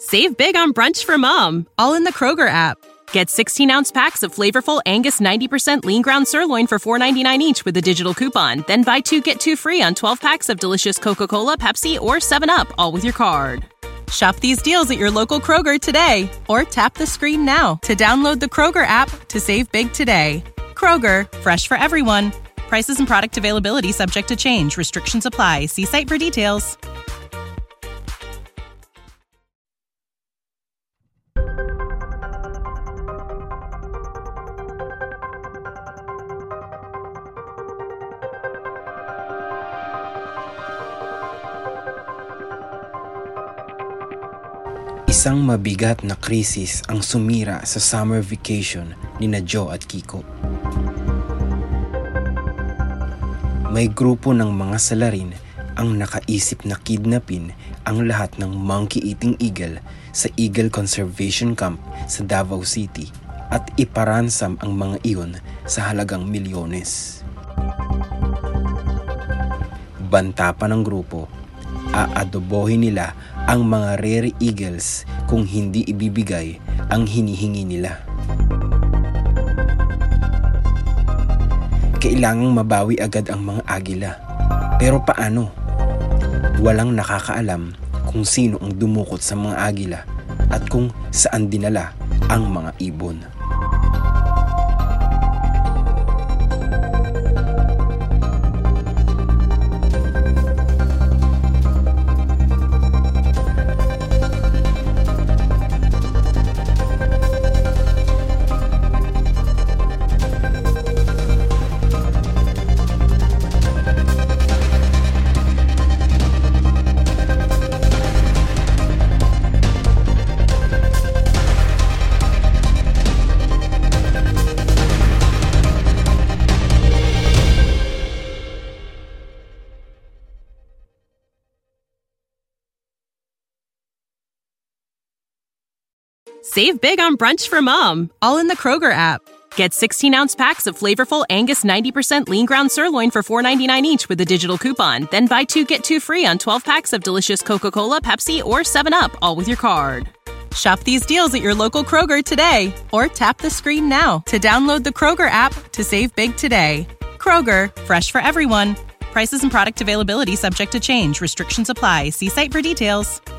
Save big on brunch for mom, all in the Kroger app. Get 16-ounce packs of flavorful Angus 90% lean ground sirloin for $4.99 each with a digital coupon. Then buy 2, get 2 free on 12 packs of delicious Coca-Cola, Pepsi, or 7-Up, all with your card. Shop these deals at your local Kroger today, or tap the screen now to download the Kroger app to save big today. Kroger, fresh for everyone. Prices and product availability subject to change. Restrictions apply. See site for details. Isang mabigat na krisis ang sumira sa summer vacation ni Joe at Kiko. May grupo ng mga salarin ang nakaisip na kidnapin ang lahat ng monkey-eating eagle sa Eagle Conservation Camp sa Davao City at iparansam ang mga iyon sa halagang milyones. Banta pa ng grupo, aadobohin nila ang mga rare eagles kung hindi ibibigay ang hinihingi nila. Kailangang mabawi agad ang mga agila. Pero paano? Walang nakakaalam kung sino ang dumukot sa mga agila at kung saan dinala ang mga ibon. Save big on brunch for mom, all in the Kroger app. Get 16-ounce packs of flavorful Angus 90% lean ground sirloin for $4.99 each with a digital coupon. Then buy 2, get 2 free on 12 packs of delicious Coca-Cola, Pepsi, or 7-Up, all with your card. Shop these deals at your local Kroger today, or tap the screen now to download the Kroger app to save big today. Kroger, fresh for everyone. Prices and product availability subject to change. Restrictions apply. See site for details.